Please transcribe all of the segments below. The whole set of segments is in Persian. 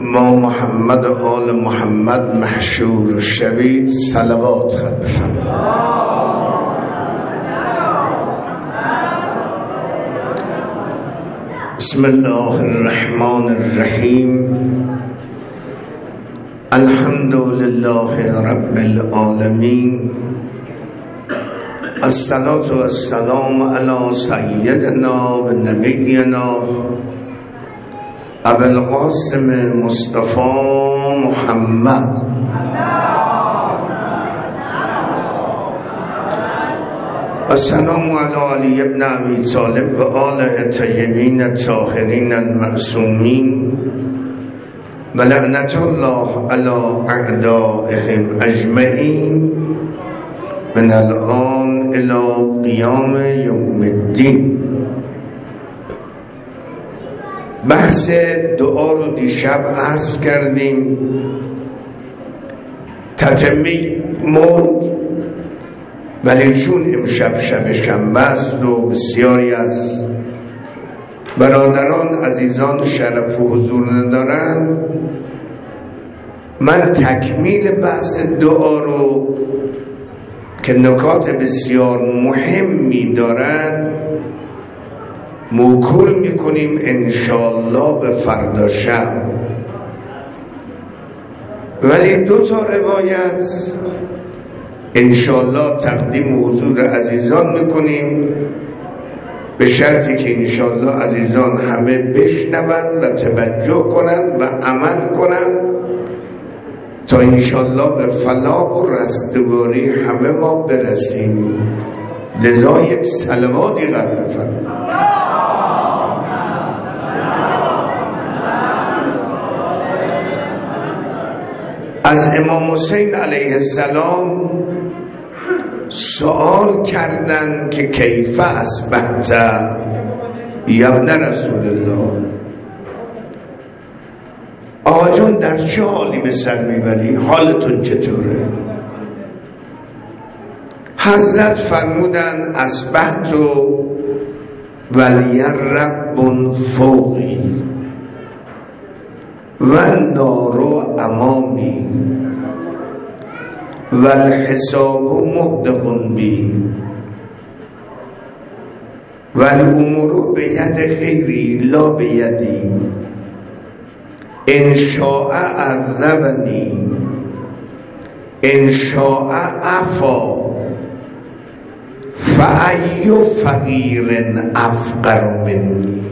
ما محمد و آل محمد محشور شوید صلوات خط بفرمایید. بسم الله الرحمن الرحیم. الحمد لله رب العالمین. الصلاة والسلام علی سیدنا و نبینا ابو القاسم مصطفى محمد السلام علی علی ابن ابی طالب و آله طیبین الطاهرین المعصومین و لعنت الله علی اعدائهم اجمعین من الان الی قیام یوم الدین. بحث دعا رو دیشب عرض کردیم، تتمه موند، ولی چون امشب شب شنبه است و بسیاری از برادران عزیزان شرف و حضور ندارن، من تکمیل بحث دعا رو که نکات بسیار مهمی دارد موکول میکنیم انشاءالله به فردا شب. ولی 2 روایت انشاءالله تقدیم حضور عزیزان میکنیم، به شرطی که انشاءالله عزیزان همه بشنون و توجه کنن و عمل کنن تا انشاءالله به فلاح و رستگاری همه ما برسیم. لذا یک صلواتی قد بفرمایید. از امام حسین علیه السلام سوال کردن که کیف اصبحت یا ابن رسول الله، آقا جون در چه حالی به سر میبری؟ حالتون چطوره؟ حضرت فرمودن اصبحت ولی رب فوقی و النار امامی و الحساب محدق بی و الامور بید خیری لا بیدی ان شاء عذبنی ان شاء عفا فأی فقیر افقر منی.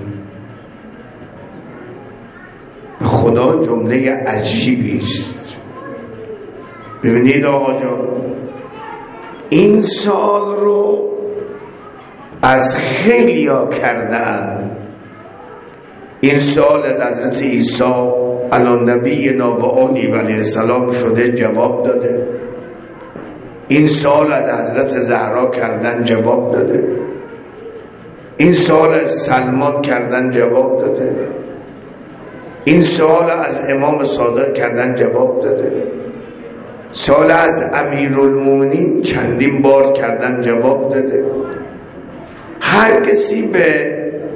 خدا جمله عجیبی است. ببینید آقا جان، این سال رو از خیلی ها کردن. این سال از حضرت عیسی علی نبینا و آله علیه السلام شده جواب داده. این سال از حضرت زهرا کردن جواب داده. این سال از سلمان کردن جواب داده. این سال از امام صادق کردن جواب داده. سال از امیرالمومنین چندین بار کردن جواب داده. هر کسی به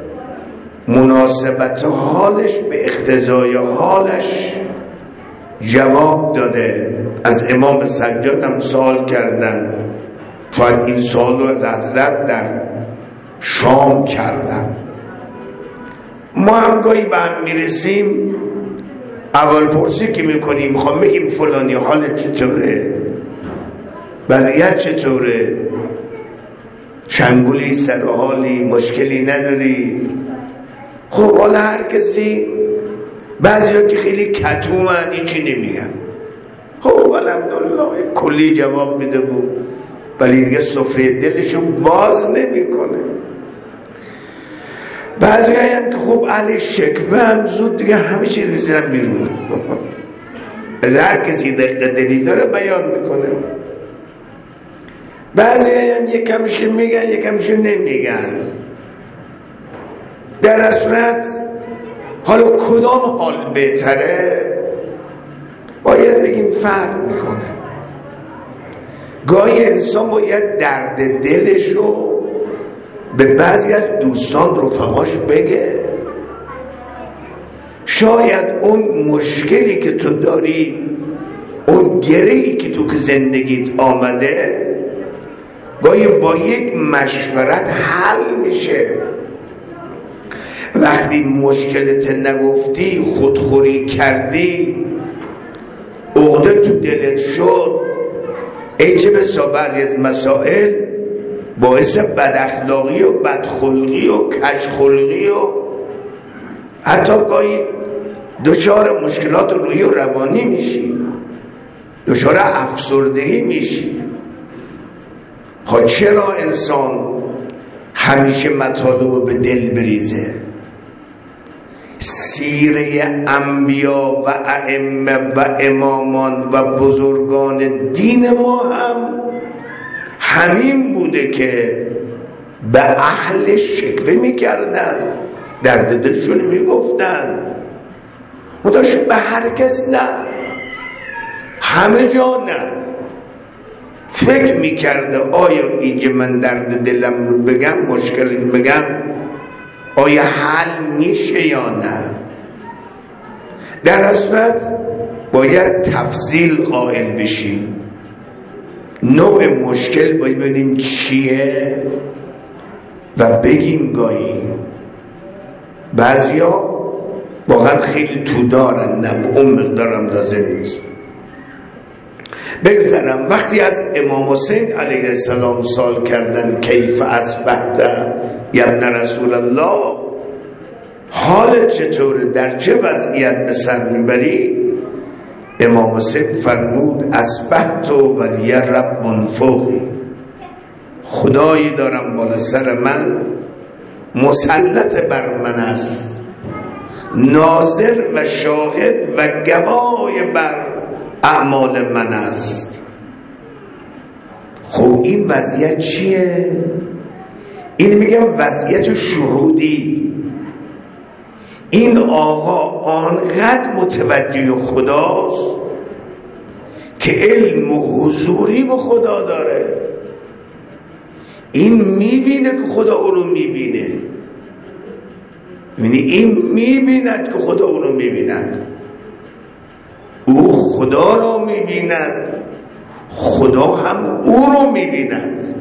مناسبت حالش، به اقتضای حالش جواب داده. از امام سجاد هم سوال کردن، شاید این سال رو از حضرت در شام کردن. ما هم گاهی به هم میرسیم، اول پرسی که میکنیم میخوام بگیم فلانی حالت چطوره، وضعیت چطوره، چنگولی سر حالی، مشکلی نداری. خب حالا هر کسی، بعضی ها که خیلی کتومن هیچی نمیگن، خب الحمدلله کلی جواب میده بود، ولی دیگه صفحه دلشو باز نمیکنه. بعضی هم که خب علی شکوه هم زود دیگه همه چیز میزنن بیرون. از هر کسی دقیقه دلی داره بیان میکنه. بعضی هم یکمشو میگن یکمشو نمیگن. در اصلت حالا کدام حال بهتره باید بگیم فرق میکنه. گاهی انسان باید درد دلشو به بعضی از دوستان رفقاش بگه، شاید اون مشکلی که تو داری، اون گره‌ای که تو زندگیت آمده، گاهی با یک مشورت حل میشه. وقتی مشکلت نگفتی، خودخوری کردی، عقده تو دلت شد، ای چه بسا بعضی از مسائل باعث بداخلاقی و بدخلقی و کژخلقی و حتی گاهی دچار مشکلات روحی و روانی میشی، دچار افسردگی میشی. خب چرا انسان همیشه مطالب به دل بریزه؟ سیره انبیا و ائمه و امامان و بزرگان دین ما هم همین بوده که به اهل شکوه میکردن، درد دلشون میگفتن، مداش به هر کس نه، همه جا نه. فکر میکرده آیا اینجا من درد دلم رو بگم، مشکلی بگم، آیا حل میشه یا نه؟ در صورت باید تفصیل قائل بشیم، نوع مشکل باید ببینیم چیه و بگیم. گاهی بعضیا واقعا خیلی تو دارن، نه اون مقدارم لازم نیست. بگذارم وقتی از امام حسین علیه السلام سوال کردن کیف اصبحت یا ابن رسول الله، حالت چطوره، در چه وضعیت به سر میبری؟ امام حسین فرمود اصبحت ولی رب منفوقی، خدایی دارم بالا سر من، مسلط بر من است، ناظر و شاهد و گواه بر اعمال من است. خب این وضعیت چیه؟ این میگم وضعیت شهودی. این آقا آنقدر متوجه خداست که علم و حضوری به خدا داره. این میبینه که خدا او رو میبینه، یعنی این میبیند که خدا او رو میبیند، او خدا را میبیند، خدا هم او رو میبیند.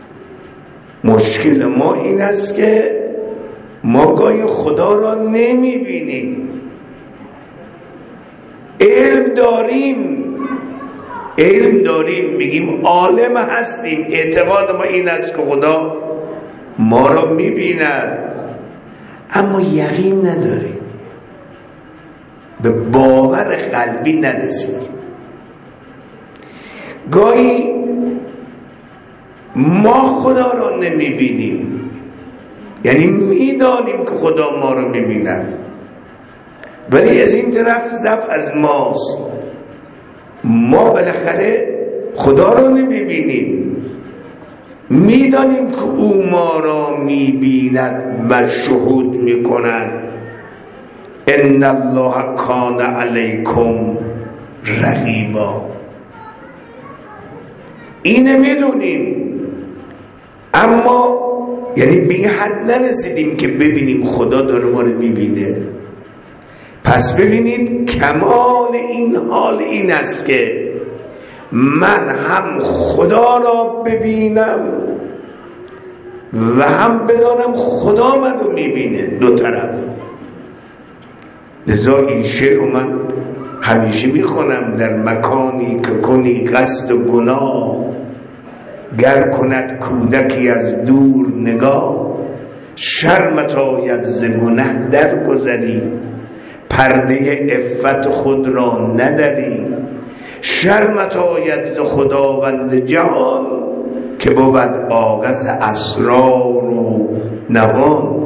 مشکل ما این است که ما گاهی خدا را نمیبینیم. علم داریم میگیم عالم هستیم، اعتقاد ما این است که خدا ما را میبیند، اما یقین نداریم، به باور قلبی نرسیدیم. گاهی ما خدا را نمیبینیم، یعنی میدانیم که خدا ما را میبیند، ولی از این طرف ضعف از ماست. ما بالاخره خدا را نمیبینیم، میدانیم که او ما را میبیند و شهود میکند. ان الله کان علیکم رقیبا، اینه میدونیم، اما یعنی به حد نرسیدیم که ببینیم خدا داره ما رو میبینه. پس ببینید کمال این حال این است که من هم خدا را ببینم و هم بدانم خدا من رو میبینه، دو طرف. لذا این شعر رو من همیشه میخونم: در مکانی که کنی قصد و گناه، گر کند کودکی از دور نگاه، شرمت آید ز گنه در گذری، پرده عفت خود را نداری، شرمت آید ز خداوند جهان، که بود آغاز اسرار و نهان.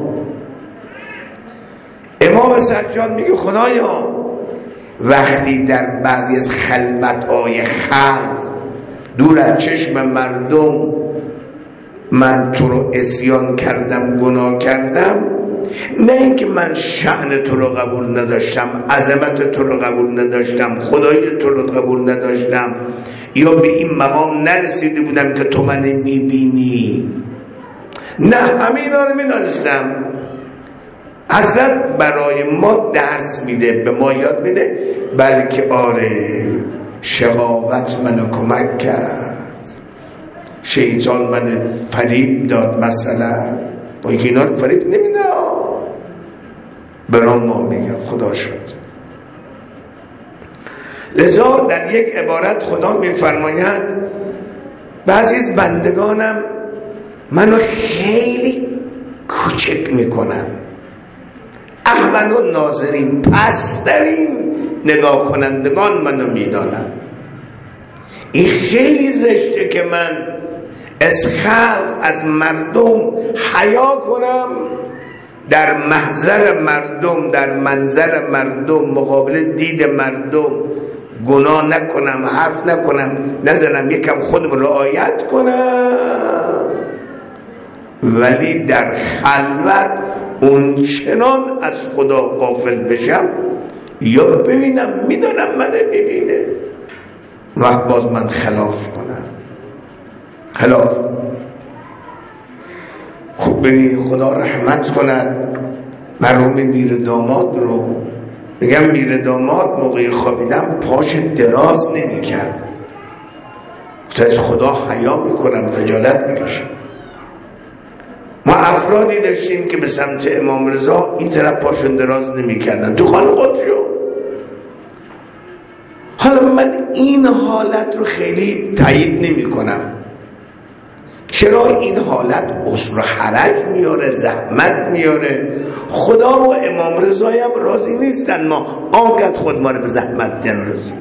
امام سجاد میگه خدایا وقتی در بعضی از خلوت‌های خلق دور از چشم مردم من تو رو عصیان کردم، گناه کردم، نه اینکه من شأن تو رو قبول نداشتم، عظمت تو رو قبول نداشتم، خدای تو رو قبول نداشتم، یا به این مقام نرسیده بودم که تو من میبینی، نه، همین رو میدانستم، حضرت برای ما درس میده، به ما یاد میده، بلکه آره شقاوت منو کمک کرد، شیطان من فریب داد، مثلا با اینکه اینا رو فریب نمیداد، برام ما میگن خدا شد. لذا در یک عبارت خدا میفرماید بعضی از بندگانم منو خیلی کوچک میکنن، احمد و ناظرین، پس در این نگاه کنندگان منو میدانم. این خیلی زشته که من از خلق، از مردم حیا کنم، در محضر مردم، در منظر مردم، مقابل دید مردم گناه نکنم، حرف نکنم، نزنم، یکم خودم رعایت کنم، ولی در خلوت اون چنان از خدا غافل بشم یا ببینم میدانم من میبینه، وقت باز من خلاف کنم. خلاف. خب ببین خدا رحمت کند مرحوم میر داماد رو، میگم میر داماد موقع خوابیدن پاش دراز نمی کرد، از خدا حیا میکنم، خجالت میکشم. ما افرادی داشتیم که به سمت امام رضا این طرف پاشون دراز نمی کردن تو خانه خودشو. حالا من این حالت رو خیلی تایید نمی کنم. چرا این حالت عسر و حرج میاره، زحمت میاره. خدا و امام رضایی هم راضی نیستن ما آنقدر خود ما رو به زحمت جنرازیم.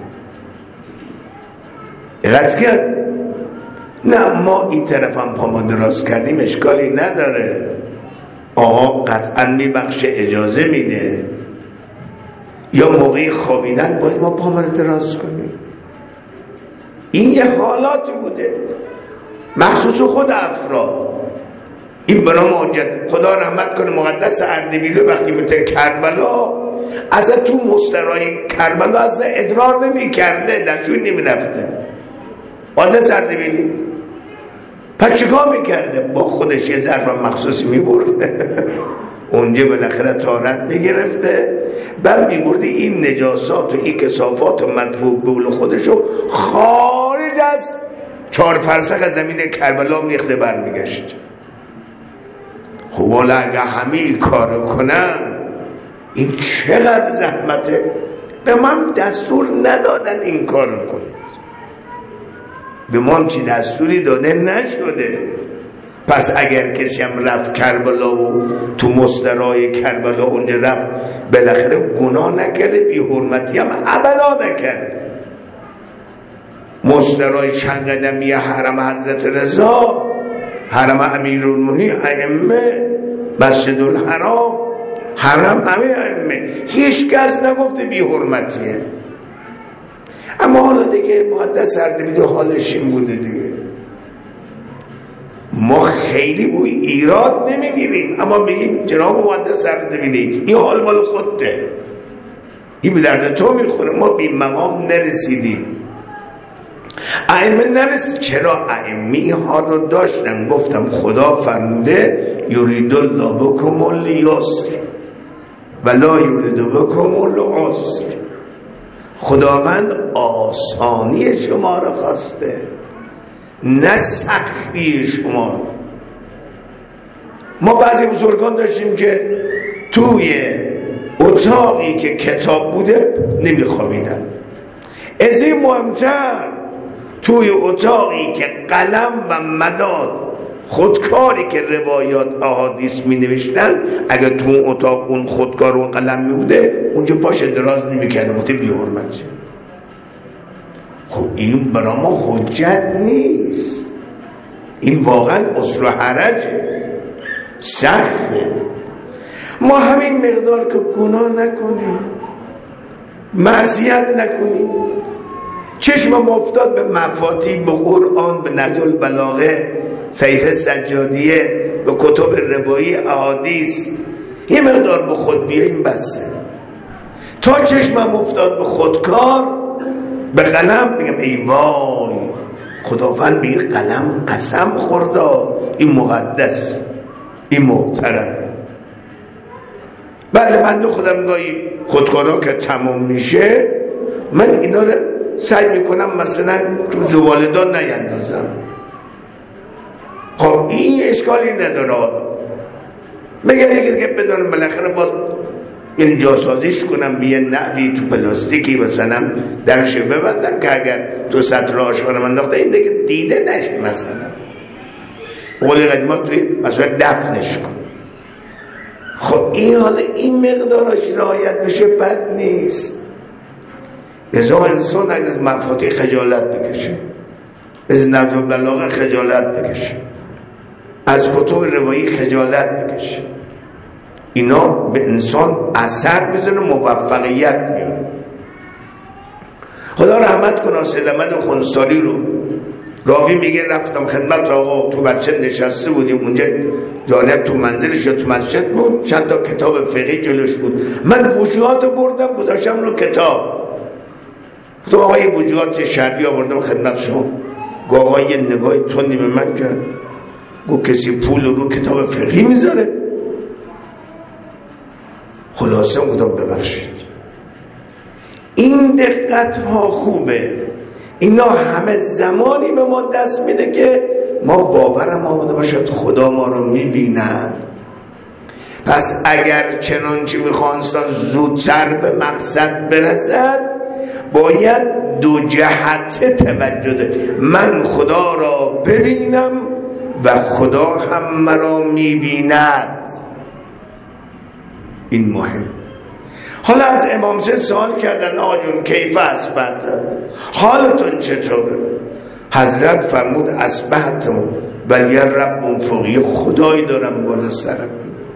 علت کرد نه ما این طرف هم پا ما دراز کردیم اشکالی نداره، آقا قطعا میبخشه، اجازه میده، یا موقع خوابیدن باید ما پا ما دراز کنیم. این یه حالاتی بوده مخصوص خود افراد. این برای ما خدا رحمت کنه مقدس اردبیل وقتی به کربلا اصلا تو مسترای کربلا اصلا ادرار نمی کرده، دستشوی نمی رفته مقدس اردبیلی. پس چیکار میکرده؟ با خودش یه ظرف مخصوصی میبرده اونجا بالاخره طهارت میگرفته، بعد میبرده این نجاسات و این کثافات و مدفوع بول خودشو خارج از 4 فرسخ از زمین کربلا میخته برمیگشت. خب والا اگه همه این کارو کنن این چقدر زحمته. به من دستور ندادن این کارو کنید، به ما هم چی دستوری داده نشده. پس اگر کسی هم رفت کربلا و تو مسترای کربلا اونجا رفت بالاخره گناه نکرده، بی حرمتی هم ابدا نکرده. مسترای چند قدمی حرم حضرت رضا، حرم امیرالمومنین، ائمه، مسجد الحرام، حرم همه ائمه، هیچ کس نگفته بی حرمتیه. اما حالا دیگه مقدس اردبیل حالش این بوده دیگه، ما خیلی بوی ایراد نمیگیریم، اما میگیم جناب مقدس اردبیلی این حال مال خودته، این به درد تو میخوره. ما به این مقام نرسیدیم، ائمه نرسید. چرا ائمه ها رو داشتن؟ گفتم خدا فرموده یرید الله بکم الیسر ولا یرید بکم العسر. خداوند آسانی شما رو خواسته نه سختی شما رو. ما بعضی بزرگان داشتیم که توی اتاقی که کتاب بوده نمیخوابیدن، از این مهمتر توی اتاقی که قلم و مداد خودکاری که روایات احادیث می نوشتن، اگر تو اون اتاق اون خودکار و قلم می بوده اونجا پاش دراز نمی کرده، گفته بی حرمت. خب این برای ما حجت نیست، این واقعا عسر و حرجه، سخته. ما همین مقدار که گناه نکنیم، معصیت نکنیم، چشم افتاد به مفاتیح، به قرآن، به نهج البلاغه، سیف سجادیه، به کتب روایی احادیث، یه مقدار به خود بیاییم بسه. تا چشمم افتاد به خودکار، به قلم، میگم ای وای خداوند به این قلم قسم خورده، این مقدس، این محترم. بله من خودم گاهی خودکارا که تمام میشه من اینا رو سعی میکنم مثلا تو زباله‌دان نیندازم. خب این اشکالی نداره. مگر یکی که بدونم بالاخره باز این جاسازیش کنم به یه نحوی تو پلاستیکی مثلا درش ببندم که اگر تو سطر آشغالم انداخته این دیگه دیده نشه. مثلا قول قدیما توی مثلا دفنش کن. خب این حالا این مقدارش رعایت بشه بد نیست. ازا انسان اگر از مفاتیح خجالت بکشه، از نهج البلاغه خجالت بکشه، از کتب روایی خجالت بکشه، اینا به انسان اثر میزنه، موفقیت میاره. خدا رحمت کنه سید احمد خنثاری رو راوی میگه رفتم خدمت آقا، تو بچه نشسته بودیم اونجا جانب تو منزلش یا تو مسجد بود، چند تا کتاب فقهی جلوش بود، من وجوهات بردم گذاشتم رو کتاب. تو آقا یه وجوهات شرعی آوردم خدمت شما. گو آقا یه نگاه تندی به من کرد، گو کسی پول رو کتاب فقهی میذاره؟ خلاصه گفتم ببخشید. این دقت ها خوبه، اینا همه زمانی به ما دست میده که ما باورم آمده باشد خدا ما رو میبیند. پس اگر چنانچه میخواستن زودتر به مقصد برسد باید دو جهت توجه ده. من خدا را ببینم و خدا هم مرا میبیند. این مهم. حالا از امام حسین سوال کردن آقا جون کیف اصبحت، حالتون چطوره؟ حضرت فرمود اصبحت ولی رب فوقی، خدایی دارم بالا سرم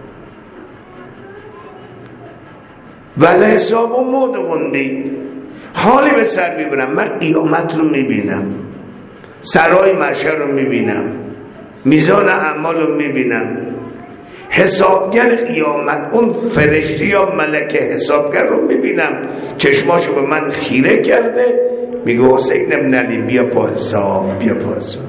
ولی حساب و مدغندی، حالی به سر میبرم. من قیامت رو میبینم، سرای محشر رو میبینم، میزان اعمال رو میبینم، حسابگر قیامت اون فرشته یا ملک حسابگر رو میبینم، چشماشو به من خیره کرده، میگه حسین ابن علی بیا پا حساب، بیا پا حساب.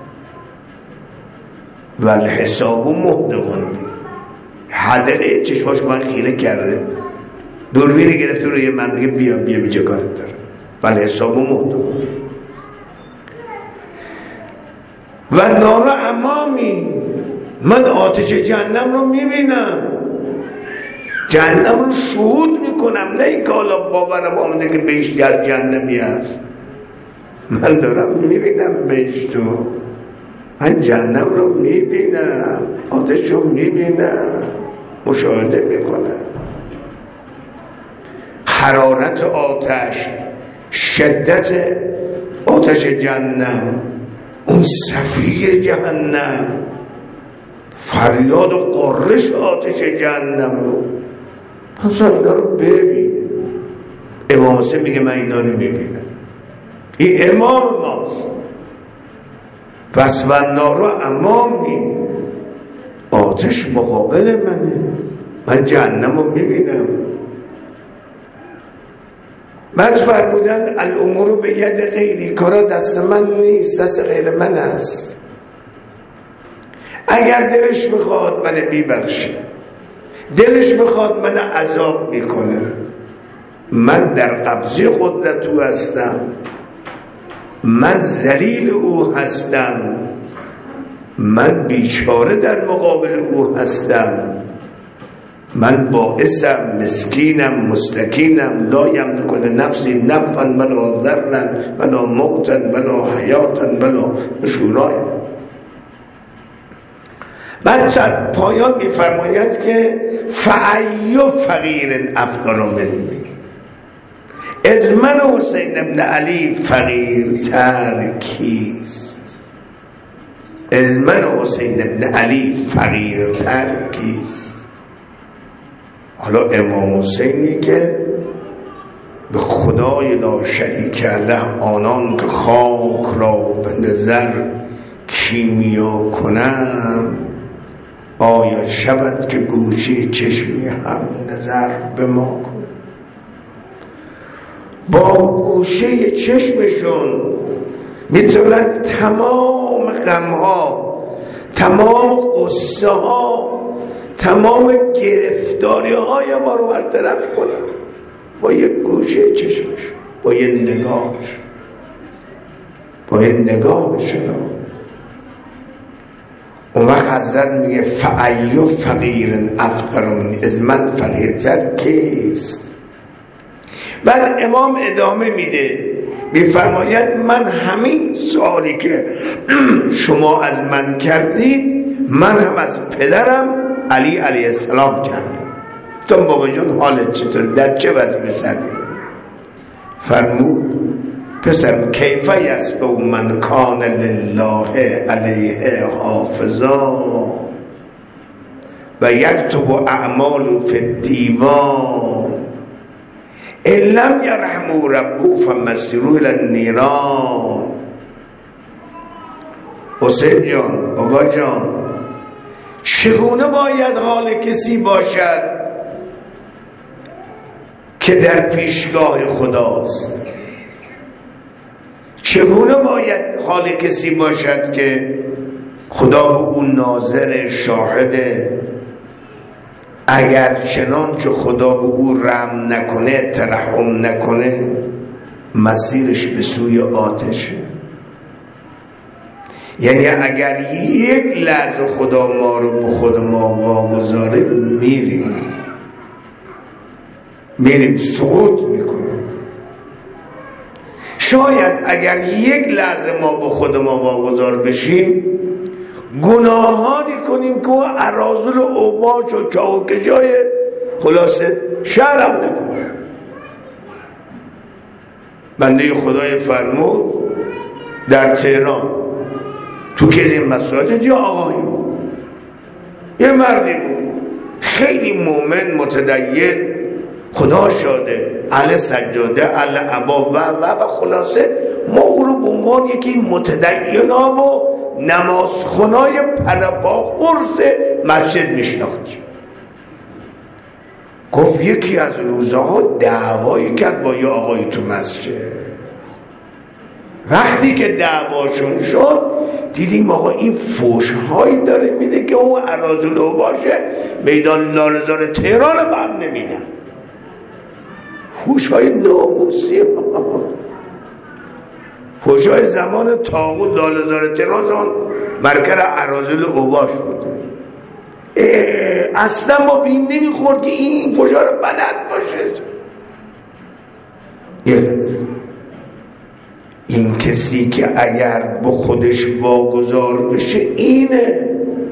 ولی حساب و مهدقون بی حدقه چشماشو به من خیره کرده، دوربینی گرفته روی من میگه بیا بیا بیجا کارت داره. ولی حساب و مهدقون بی و نارا امامی، من آتش جهنم رو میبینم، جهنم رو شهود میکنم، نه این که حالا باورم آمده که بهش جهنمی هست. من دارم میبینم بهش، تو من جهنم رو میبینم، آتش رو میبینم، مشاهده میکنم. حرارت آتش، شدت آتش جهنم، اون صفیر جهنم، فریاد و قرش آتش جهنم رو پس اینا رو ببین. امام حسین میگه من اینا رو میبینم، این امام ماست. پس و نارا امامی، آتش مقابل منه، من جهنم رو میبینم. بعد فرمودن الامور به ید غیری، کارا دست من نیست، دست غیر من است. اگر دلش میخواد من میبخشه، دلش میخواد من عذاب میکنه. من در قبضه قدرت او هستم، من ذلیل او هستم، من بیچاره در مقابل او هستم، من بائسم، مسکینم، مستکینم، لا یملک لنفسی نفعا ولا ضرا ولا موتا ولا حیاتا ولا نشورا. بعد پایان میفرماید که فأی فقیر افقر منی، از من حسین ابن علی فقیرتر کیست؟ از من حسین ابن علی فقیرتر کیست؟ حالا امام حسینی که به خدای لا شریک له آنان که خاک را به نظر کیمیا کنم، آیا شود که گوشه چشمی هم نظر به ما کن. با گوشه چشمشون میتونن تمام غمها، تمام قصه ها، تمام گرفتاری های ما رو برطرف کنه با یک گوشه چشمش، با یک نگاهش، با یک نگاهش. اون وقت حضرت میگه فأیو فقیر افقر منی، از من فقیرتر کیست؟ بعد امام ادامه میده میفرماید من همین سوالی که شما از من کردید من هم از پدرم علی علیه السلام کردم. تو بابا جون حالت چطور؟ در چه وضعی سر فرمود پسر کیف یسبو من کان لله علیه حافظا و یکتب اعمال فی الدیوان ان لم یرحموا ربو فمسروا الی النیران. حسین جان، بابا جان، چگونه باید حال کسی باشد که در پیشگاه خداست؟ چگونه باید حال کسی باشد که خدا به اون ناظر شاهده؟ اگر چنانچه خدا به او رحم نکنه، ترحم نکنه، مسیرش به سوی آتشه. یعنی اگر یک لحظه خدا ما رو به خود ما واگذاره میریم سقوط میکنیم. شاید اگر یک لحظه ما به خود ما واگذار بشیم گناهانی کنیم که اراذل و اوباش و چاوکشای خلاصه شرم نکنه. بنده خدای فرمود در تهران تو که این مساجد یه آقایی بود، یه مردی بود خیلی مومن متدین، خدا شاده، اهل سجاده، اهل عبا و خلاصه ما او رو به عنوان یکی متدینا و نمازخونای پرپا قرص مسجد میشناختیم. گفت یکی از روزها دعوایی کرد با یه آقایی تو مسجد. وقتی که دعواشون شد دیدیم آقا این فوشهایی داره میده که اون اراذل باشه میدان لاله‌زار تهران رو هم نمیدن. فوشهای ناموسی، فوشهای زمان طاغوت لاله‌زار تهران زمان مرکز اراذل اوباش بوده. اصلا ما بین نمیخورد که این فوشها رو بلد باشه. این کسی که اگر به خودش واگذار بشه اینه،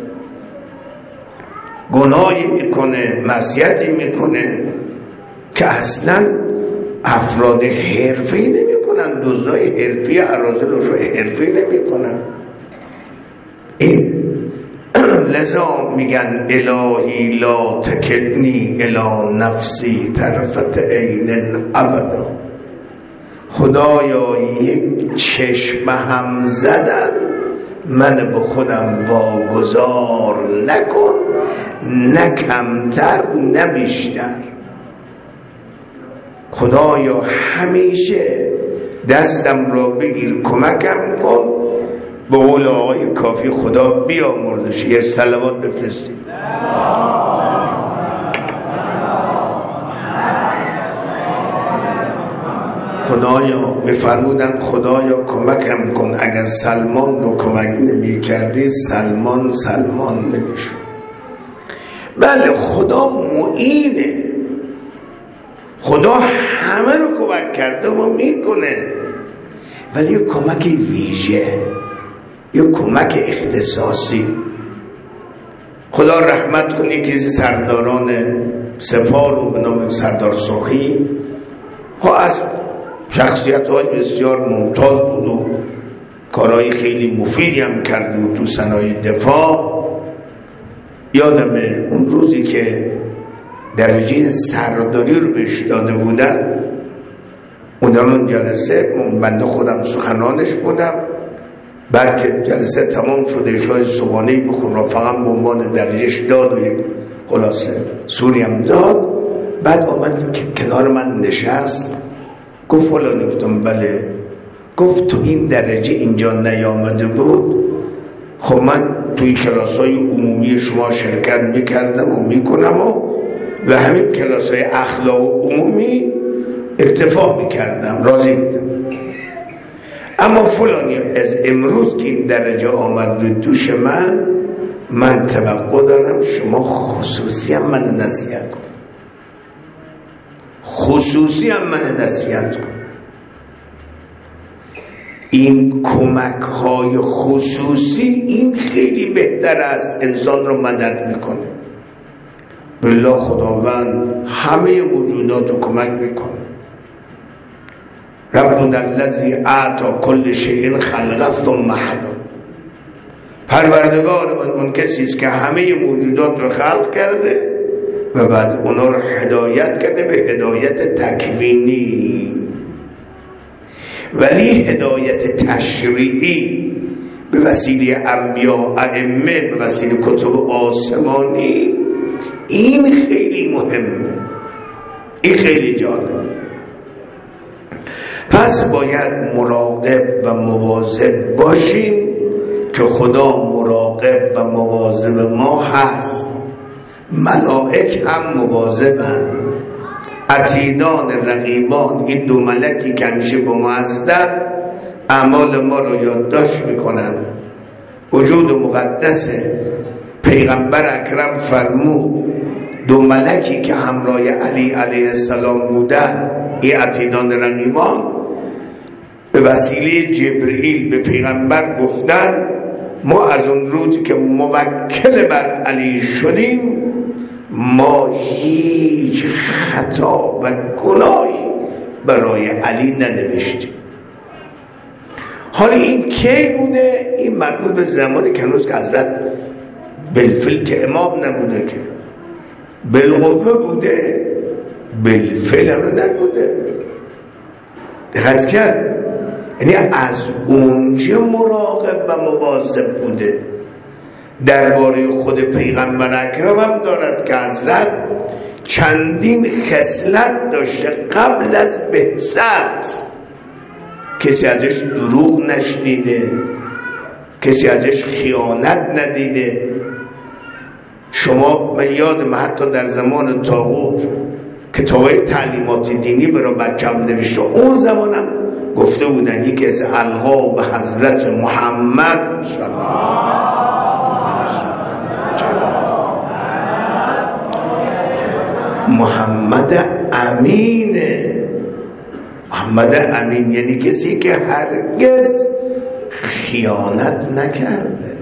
گناهی میکنه، معصیتی میکنه که اصلا افراد حرفه‌ای نمیکنن، دزدای حرفی اراذل رو حرفی نمیکنن. این لذا میگن الهی لا تکلنی الی نفسی طرفت عین ابدا. خدایا یک چشم هم زدن من به خودم واگذار نکن، نه کمتر نه بیشتر. خدایا همیشه دستم را بگیر، کمکم کن. به قول آقای کافی خدا بیامرزش. یه صلوات بفرستید. خدایا میفرمودن خدایا کمکم کن، اگر سلمان رو کمک نمی کردی سلمان نمیشون. بله خدا معینه، خدا همه رو کمک کرده و میکنه، ولی یه کمک ویژه، یه کمک اختصاصی. خدا رحمت کنه که سرداران سپاه رو به نام سردار سرخی از شخصیت‌های بسیار ممتاز بود و کارهای خیلی مفیدی هم کرده بود تو صنایع دفاع. یادمه اون روزی که درجه سرداری رو بهش داده بودن، اون جلسه بنده خودم سخنانش بودم. بعد که جلسه تمام شده شای صبحانه‌ای بخور رفقم به عنوان درجهش داد و یک خلاصه سوری هم داد. بعد آمد کنار من نشست، گفت فلان، گفتم بله. گفت تو این درجه اینجا نیامده بود؟ خب من توی کلاس‌های عمومی شما شرکت میکردم و میکنم و همین کلاس‌های اخلاق عمومی اکتفا میکردم، راضی بودم. اما فلانی از امروز که این درجه آمد رو دوش من توقع دارم شما خصوصی هم من نصیحت کن، خصوصی هم من نصیحت کن. این کمک های خصوصی این خیلی بهتر است، انسان رو مدد میکنه. بالله خداوند همه موجودات رو کمک میکنه. ربنا الذی اعطی کل شیء خلقه ثم هدی. پروردگار من اون کسی است که همه موجودات رو خلق کرده و بعد اونا رو هدایت کرده به هدایت تکوینی. ولی هدایت تشریعی به وسیله انبیا، ائمه، به وسیله کتب آسمانی، این خیلی مهمه، این خیلی جالب. پس باید مراقب و مواظب باشیم که خدا مراقب و مواظب ما هست. ملائک هم مواظبند. عتیدان، رقیبان، این دو ملکی که همیشه با ما هستند اعمال ما رو یادداشت میکنن. وجود مقدس پیغمبر اکرم فرمود دو ملکی که همراه علی علیه السلام بودن، این عتیدان رقیبان، به وسیله جبرئیل به پیغمبر گفتن ما از اون روزی که موکل بر علی شدیم ما هیچ خطا و گناهی برای علی ننوشتیم. حالا این کی بوده؟ این مربوط به زمانی که هنوز که حضرت بالفعل که امام نبوده، که بالقوه بوده، بالفعل هم نبوده. دقت کرد؟ یعنی از اونجا مراقب و مواظب بوده. درباره خود پیغمبر اکرم هم دارد که حضرت چندین خصلت داشته قبل از بعثت. کسی ازش دروغ نشنیده، کسی ازش خیانت ندیده. شما، من یادم حتی در زمان طاغوت کتابای تعلیمات دینی برای بچه‌ام نوشته، اون زمانم گفته بودن یکی از القاب حضرت محمد صلی الله محمد امینه. محمد امین یعنی کسی که هرگز خیانت نکرده،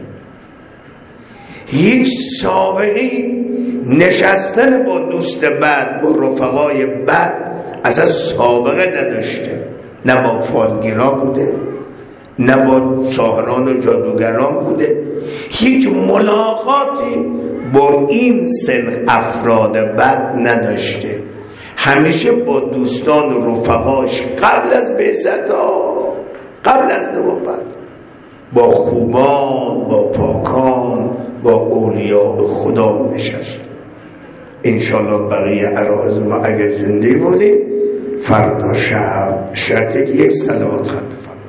هیچ سابقه نشستن با دوست بد، با رفقای بد اصلا سابقه نداشته. نه با فالگیرا بوده، نه با ساحران و جادوگران بوده، هیچ ملاقاتی با این سن افراد بد نداشته. همیشه با دوستان و رفقاش قبل از بعثت، قبل از نبوت، با خوبان، با پاکان، با اولیاء خدا نشست. انشالله بقیه عرائض ما اگر زنده بودیم فردا شب شرطی که یک صلوات خواند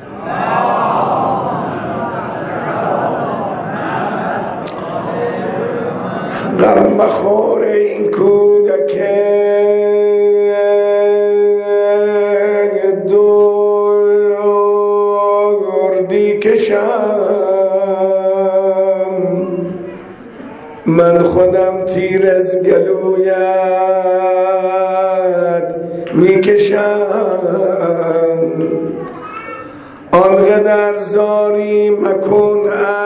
غم مخور این کودک دردی کشم، من خودم تیر از گلویت میکشم. آنقدر زاری مکن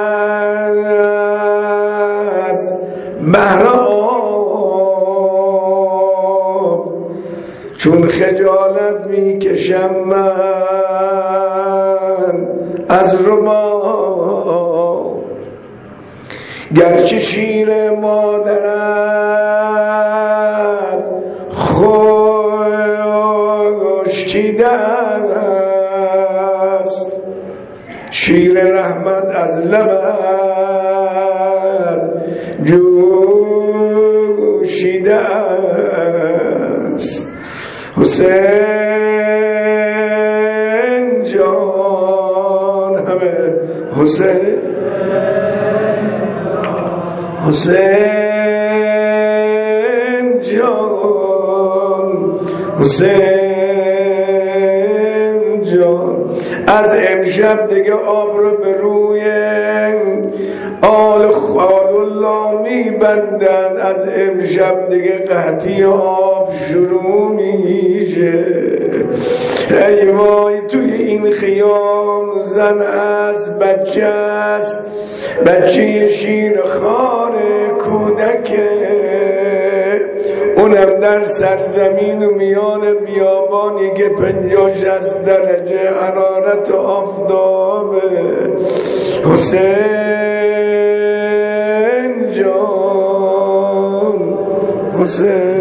از بحر آب، چون خجالت میکشم من از رباب. گرچه شیر مادرت خشکیده است، شیر رحمت از لبت جوشیده است. حسین جان همه حسین حسین جان، حسین جان. از امشب دیگه آب رو به روی آل خال الله میبندن، از امشب دیگه قحطی آب شروع میشه. ای وای توی این خیام زن است، بچه است، بچه شیر خار کودکه، اونم در سرزمین و میان بیابانی که 50-60 درجه حرارت آفتابه. حسین جان، حسین